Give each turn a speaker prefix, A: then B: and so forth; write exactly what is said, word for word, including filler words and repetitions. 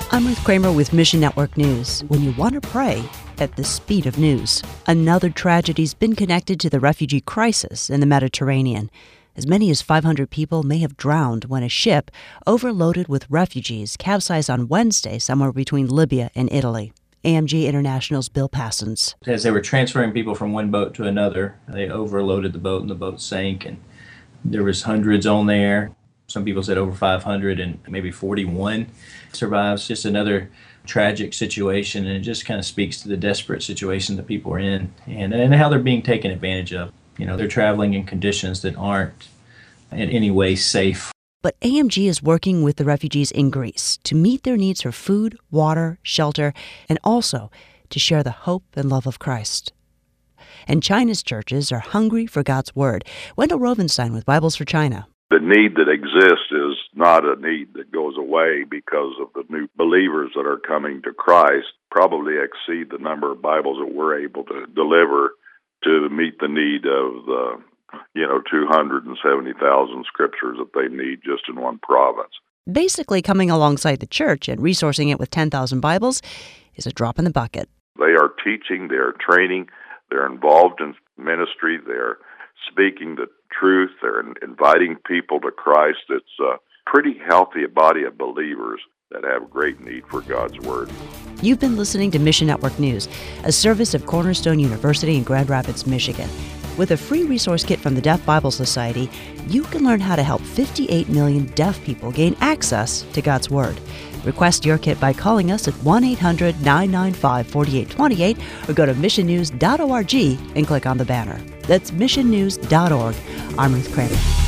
A: I'm Ruth Kramer with Mission Network News. When you want to pray at the speed of news, another tragedy's been connected to the refugee crisis in the Mediterranean. As many as five hundred people may have drowned when a ship overloaded with refugees capsized on Wednesday somewhere between Libya and Italy. A M G International's Bill Passons.
B: As they were transferring people from one boat to another, they overloaded the boat and the boat sank, and there was hundreds on there. Some people said over five hundred, and maybe forty-one survives. Just another tragic situation, and it just kind of speaks to the desperate situation that people are in and, and how they're being taken advantage of. You know, they're traveling in conditions that aren't in any way safe.
A: But A M G is working with the refugees in Greece to meet their needs for food, water, shelter, and also to share the hope and love of Christ. And China's churches are hungry for God's Word. Wendell Rovenstein with Bibles for China.
C: The need that exists is not a need that goes away because of the new believers that are coming to Christ. Probably exceed the number of Bibles that we're able to deliver to meet the need of the, you know, two hundred seventy thousand scriptures that they need just in one province.
A: Basically, coming alongside the church and resourcing it with ten thousand Bibles is a drop in the bucket.
C: They are teaching, they are training, they're involved in ministry, they're speaking the truth, they're inviting people to Christ. It's a pretty healthy body of believers that have great need for God's Word.
A: You've been listening to Mission Network News, a service of Cornerstone University in Grand Rapids, Michigan. With a free resource kit from the Deaf Bible Society, you can learn how to help fifty-eight million deaf people gain access to God's Word. Request your kit by calling us at one eight hundred nine nine five four eight two eight or go to mission news dot org and click on the banner. That's mission news dot org. I'm Ruth Kramer.